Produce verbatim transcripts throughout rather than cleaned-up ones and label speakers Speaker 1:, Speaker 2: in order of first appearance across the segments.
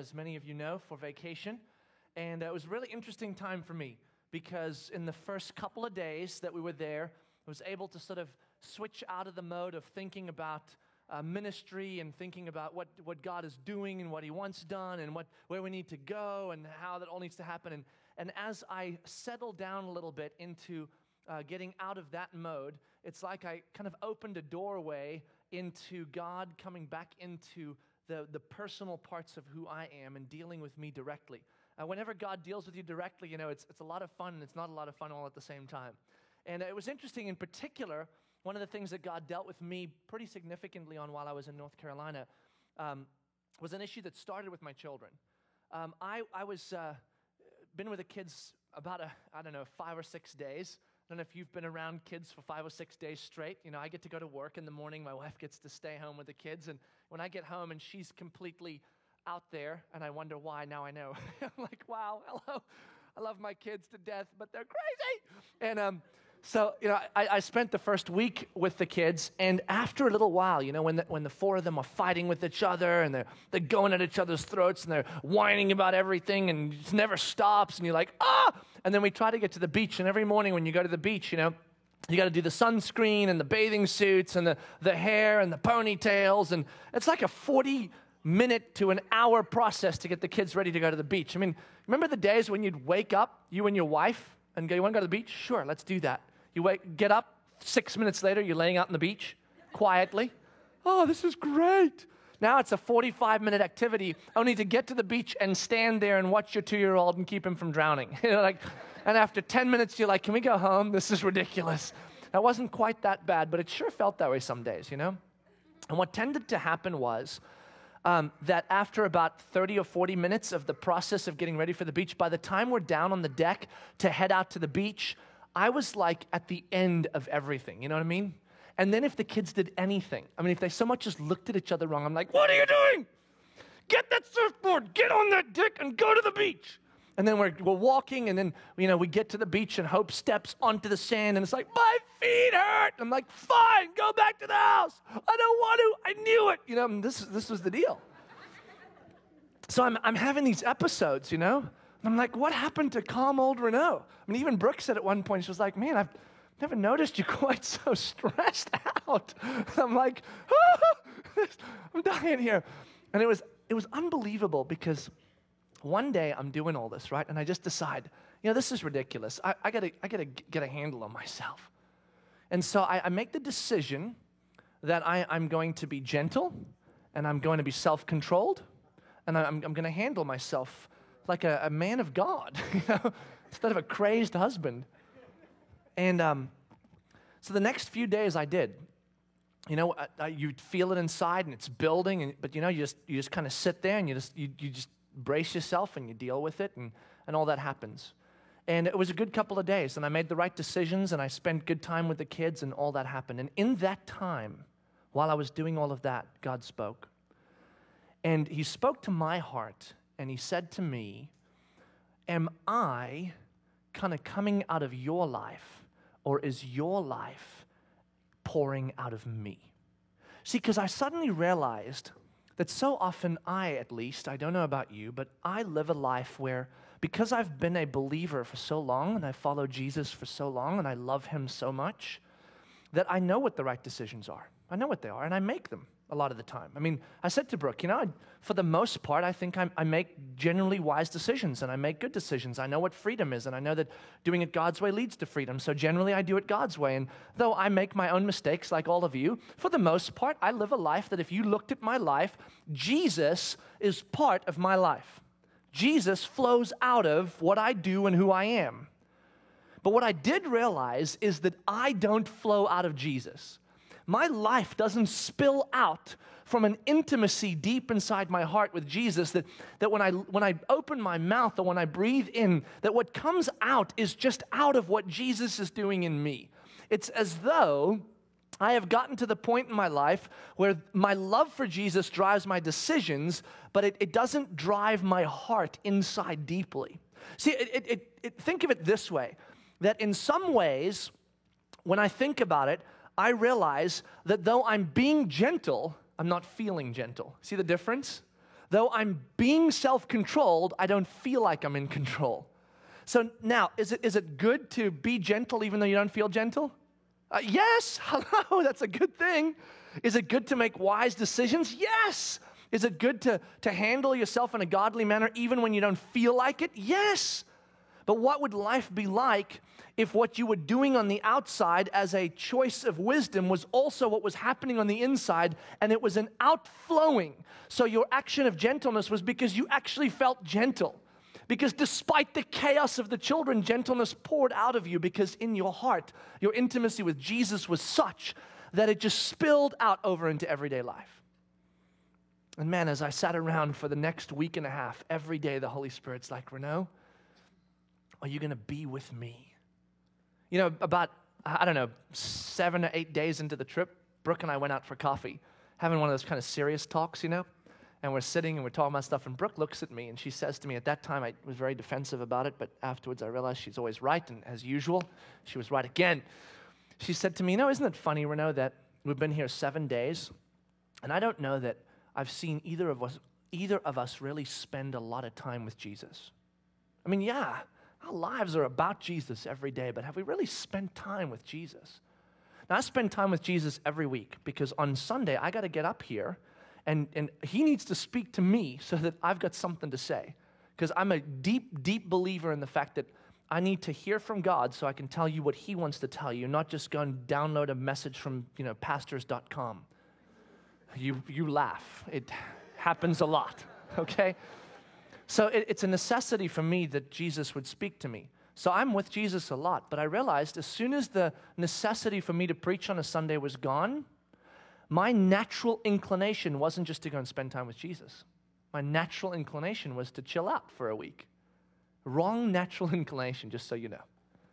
Speaker 1: as many of you know, for vacation. And it was a really interesting time for me because in the first couple of days that we were there, I was able to sort of switch out of the mode of thinking about uh, ministry and thinking about what, what God is doing and what He wants done and what where we need to go and how that all needs to happen. And, and as I settled down a little bit into uh, getting out of that mode, it's like I kind of opened a doorway into God coming back into the, the personal parts of who I am and dealing with me directly. Uh, whenever God deals with you directly, you know, it's it's a lot of fun and it's not a lot of fun all at the same time. And it was interesting in particular, one of the things that God dealt with me pretty significantly on while I was in North Carolina um, was an issue that started with my children. Um, I, I was uh, been with the kids about, a, I don't know, five or six days. I don't know if you've been around kids for five or six days straight. You know, I get to go to work in the morning. My wife gets to stay home with the kids. And when I get home and she's completely out there, and I wonder why, now I know. I'm like, wow, hello. I love my kids to death, but they're crazy. And um, so, you know, I, I spent the first week with the kids. And after a little while, you know, when the, when the four of them are fighting with each other and they're, they're going at each other's throats and they're whining about everything and it never stops. And you're like, ah! And then we try to get to the beach, and every morning when you go to the beach, you know, you got to do the sunscreen and the bathing suits and the, the hair and the ponytails, and it's like a forty minute to an hour process to get the kids ready to go to the beach. I mean, remember the days when you'd wake up, you and your wife, and go, you want to go to the beach? Sure, let's do that. You wake, get up, six minutes later, you're laying out on the beach quietly. Oh, this is great. Now it's a forty-five minute activity only to get to the beach and stand there and watch your two-year-old and keep him from drowning. You know, like, and after ten minutes, you're like, can we go home? This is ridiculous. That wasn't quite that bad, but it sure felt that way some days, you know? And what tended to happen was um, that after about thirty or forty minutes of the process of getting ready for the beach, by the time we're down on the deck to head out to the beach, I was like at the end of everything, you know what I mean? And then if the kids did anything, I mean, if they so much as looked at each other wrong, I'm like, what are you doing? Get that surfboard, get on that deck, and go to the beach. And then we're, we're walking, and then, you know, we get to the beach, and Hope steps onto the sand, and it's like, my feet hurt. I'm like, fine, go back to the house. I don't want to. I knew it. You know, and this, this was the deal. So I'm, I'm having these episodes, you know. And I'm like, what happened to calm old Renault? I mean, even Brooke said at one point, she was like, man, I've never noticed you quite so stressed out. And I'm like, ah, I'm dying here. And it was it was unbelievable because one day I'm doing all this, right? And I just decide, you know, this is ridiculous. I, I gotta I gotta get a handle on myself. And so I, I make the decision that I, I'm going to be gentle and I'm going to be self-controlled and I'm, I'm going to handle myself like a, a man of God, you know, instead of a crazed husband. And um, so the next few days I did. You know, I, I, you feel it inside and it's building, and, but you know, you just you just kind of sit there and you just you, you just brace yourself and you deal with it, and, and all that happens. And it was a good couple of days, and I made the right decisions, and I spent good time with the kids, and all that happened. And in that time, while I was doing all of that, God spoke. And He spoke to my heart, and He said to me, am I kind of coming out of your life, or is your life pouring out of me? See, because I suddenly realized that so often I, at least, I don't know about you, but I live a life where, because I've been a believer for so long, and I follow Jesus for so long, and I love Him so much, that I know what the right decisions are. I know what they are, and I make them a lot of the time. I mean, I said to Brooke, you know, I, for the most part, I think I'm, I make generally wise decisions, and I make good decisions. I know what freedom is, and I know that doing it God's way leads to freedom. So generally, I do it God's way. And though I make my own mistakes like all of you, for the most part, I live a life that if you looked at my life, Jesus is part of my life. Jesus flows out of what I do and who I am. But what I did realize is that I don't flow out of Jesus. My life doesn't spill out from an intimacy deep inside my heart with Jesus, that, that when I when I open my mouth or when I breathe in, that what comes out is just out of what Jesus is doing in me. It's as though I have gotten to the point in my life where my love for Jesus drives my decisions, but it, it doesn't drive my heart inside deeply. See, it, it, it, it, think of it this way, that in some ways, when I think about it, I realize that though I'm being gentle, I'm not feeling gentle. See the difference? Though I'm being self-controlled, I don't feel like I'm in control. So now, is it is it good to be gentle even though you don't feel gentle? Uh, yes, hello, that's a good thing. Is it good to make wise decisions? Yes. Is it good to, to handle yourself in a godly manner even when you don't feel like it? Yes. But what would life be like if what you were doing on the outside as a choice of wisdom was also what was happening on the inside, and it was an outflowing? So your action of gentleness was because you actually felt gentle. Because despite the chaos of the children, gentleness poured out of you because in your heart, your intimacy with Jesus was such that it just spilled out over into everyday life. And man, as I sat around for the next week and a half, every day the Holy Spirit's like, Renaud, are you going to be with me? You know, about, I don't know, seven or eight days into the trip, Brooke and I went out for coffee, having one of those kind of serious talks, you know? And we're sitting and we're talking about stuff, and Brooke looks at me and she says to me, at that time I was very defensive about it, but afterwards I realized she's always right, and as usual, she was right again. She said to me, you know, isn't it funny, Renaud, that we've been here seven days, and I don't know that I've seen either of us, either of us really spend a lot of time with Jesus. I mean, yeah, our lives are about Jesus every day, but have we really spent time with Jesus? Now, I spend time with Jesus every week because on Sunday, I got to get up here, and, and he needs to speak to me so that I've got something to say. Because I'm a deep, deep believer in the fact that I need to hear from God so I can tell you what he wants to tell you, not just go and download a message from, you know, pastors dot com. You, you laugh. It happens a lot, okay? So it, it's a necessity for me that Jesus would speak to me. So I'm with Jesus a lot, but I realized as soon as the necessity for me to preach on a Sunday was gone, my natural inclination wasn't just to go and spend time with Jesus. My natural inclination was to chill out for a week. Wrong natural inclination, just so you know.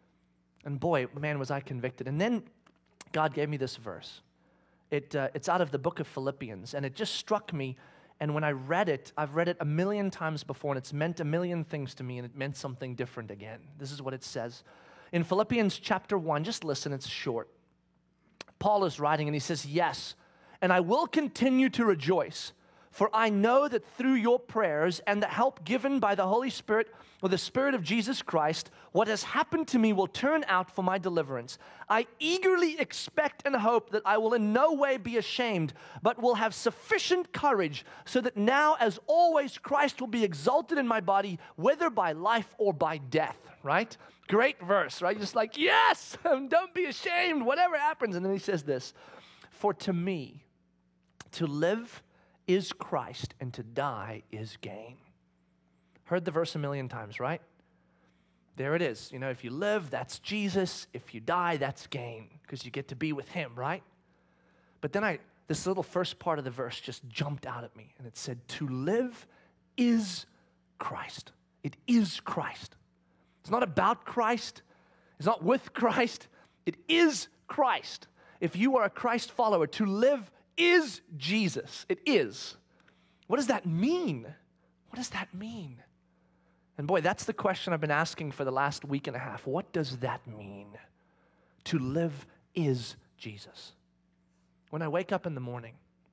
Speaker 1: And boy, man, was I convicted. And then God gave me this verse. It, uh, it's out of the book of Philippians, and it just struck me. And when I read it, I've read it a million times before, and it's meant a million things to me, and it meant something different again. This is what it says. In Philippians chapter one, just listen, it's short. Paul is writing, and he says, yes, and I will continue to rejoice, for I know that through your prayers and the help given by the Holy Spirit or the Spirit of Jesus Christ, what has happened to me will turn out for my deliverance. I eagerly expect and hope that I will in no way be ashamed, but will have sufficient courage so that now, as always, Christ will be exalted in my body, whether by life or by death, right? Great verse, right? Just like, yes, don't be ashamed, whatever happens. And then he says this, for to me, to live is Christ, and to die is gain. Heard the verse a million times, right? There it is. You know, if you live, that's Jesus. If you die, that's gain, because you get to be with him, right? But then I, this little first part of the verse just jumped out at me, and it said, to live is Christ. It is Christ. It's not about Christ. It's not with Christ. It is Christ. If you are a Christ follower, to live is Jesus. It is. What does that mean? What does that mean? And boy, that's the question I've been asking for the last week and a half. What does that mean? To live is Jesus. When I wake up in the morning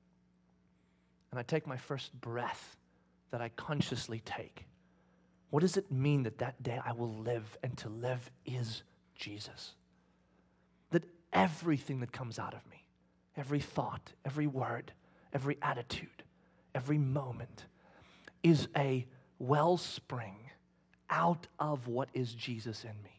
Speaker 1: and I take my first breath that I consciously take, what does it mean that that day I will live, and to live is Jesus? That everything that comes out of me, every thought, every word, every attitude, every moment is a wellspring out of what is Jesus in me.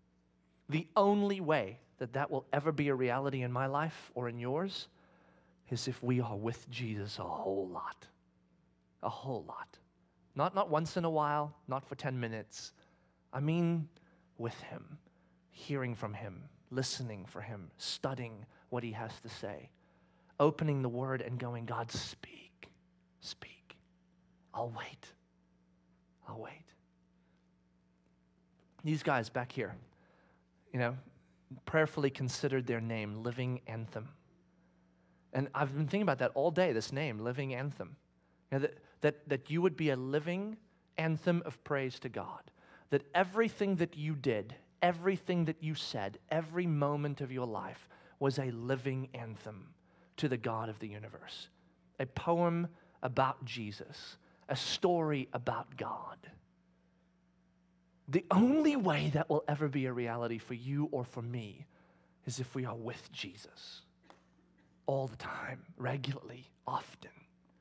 Speaker 1: The only way that that will ever be a reality in my life or in yours is if we are with Jesus a whole lot. A whole lot. Not, not once in a while, not for ten minutes. I mean with him, hearing from him, listening for him, studying what he has to say, opening the word and going, God, speak, speak. I'll wait. I'll wait. These guys back here, you know, prayerfully considered their name, Living Anthem. And I've been thinking about that all day, this name, Living Anthem. You know, that, that, that you would be a living anthem of praise to God. That everything that you did, everything that you said, every moment of your life was a living anthem to the God of the universe. A poem about Jesus, a story about God. The only way that will ever be a reality for you or for me is if we are with Jesus all the time, regularly, often.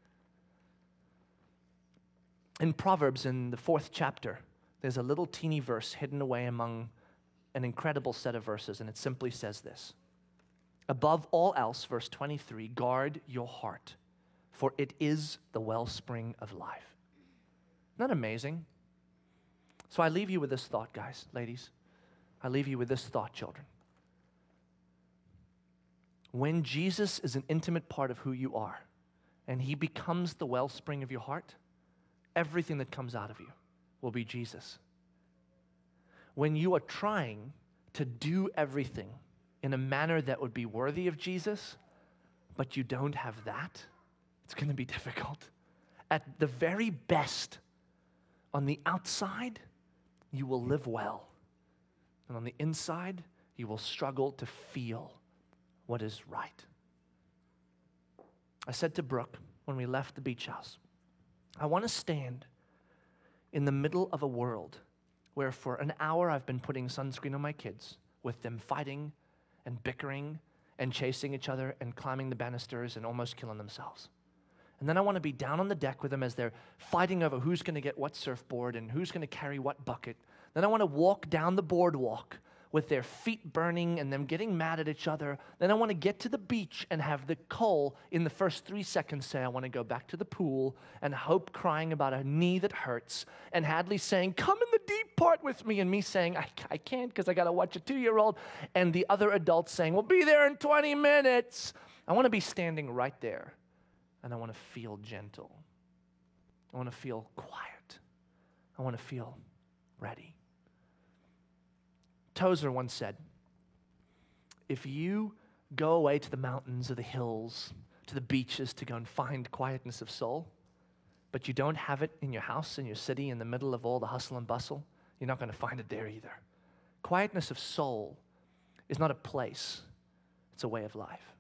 Speaker 1: In Proverbs, in the fourth chapter, there's a little teeny verse hidden away among an incredible set of verses, and it simply says this: above all else, verse twenty-three, guard your heart, for it is the wellspring of life. Isn't that amazing? So I leave you with this thought, guys, ladies. I leave you with this thought, children. When Jesus is an intimate part of who you are, and he becomes the wellspring of your heart, everything that comes out of you will be Jesus. When you are trying to do everything in a manner that would be worthy of Jesus, but you don't have that, it's going to be difficult. At the very best, on the outside, you will live well. And on the inside, you will struggle to feel what is right. I said to Brooke when we left the beach house, I want to stand in the middle of a world where for an hour I've been putting sunscreen on my kids, with them fighting and bickering and chasing each other and climbing the banisters and almost killing themselves. And then I want to be down on the deck with them as they're fighting over who's going to get what surfboard and who's going to carry what bucket. Then I want to walk down the boardwalk with their feet burning and them getting mad at each other. Then I want to get to the beach and have the Cole in the first three seconds say, I want to go back to the pool, and Hope crying about a knee that hurts, and Hadley saying, come in the deep part with me, and me saying, I, I can't because I got to watch a two-year-old, and the other adults saying, we'll be there in twenty minutes. I want to be standing right there, and I want to feel gentle. I want to feel quiet. I want to feel ready. Tozer once said, if you go away to the mountains or the hills, to the beaches to go and find quietness of soul, but you don't have it in your house, in your city, in the middle of all the hustle and bustle, you're not going to find it there either. Quietness of soul is not a place, it's a way of life.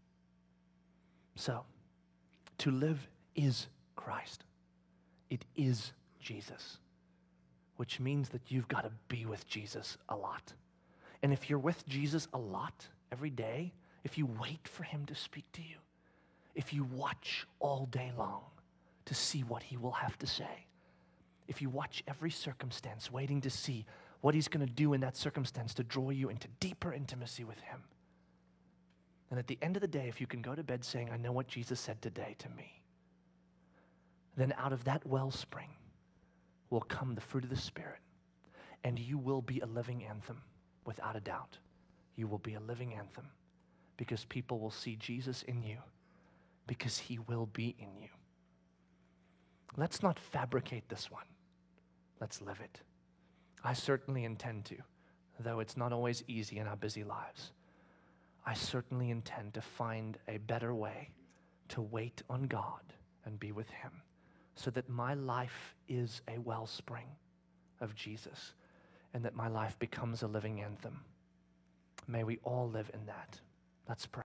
Speaker 1: So, to live is Christ. It is Jesus. Which means that you've got to be with Jesus a lot. And if you're with Jesus a lot, every day, if you wait for him to speak to you, if you watch all day long to see what he will have to say, if you watch every circumstance waiting to see what he's going to do in that circumstance to draw you into deeper intimacy with him, and at the end of the day, if you can go to bed saying, I know what Jesus said today to me, then out of that wellspring will come the fruit of the Spirit, and you will be a living anthem, without a doubt. You will be a living anthem, because people will see Jesus in you, because he will be in you. Let's not fabricate this one. Let's live it. I certainly intend to, though it's not always easy in our busy lives. I certainly intend to find a better way to wait on God and be with him, so that my life is a wellspring of Jesus, and that my life becomes a living anthem. May we all live in that. Let's pray.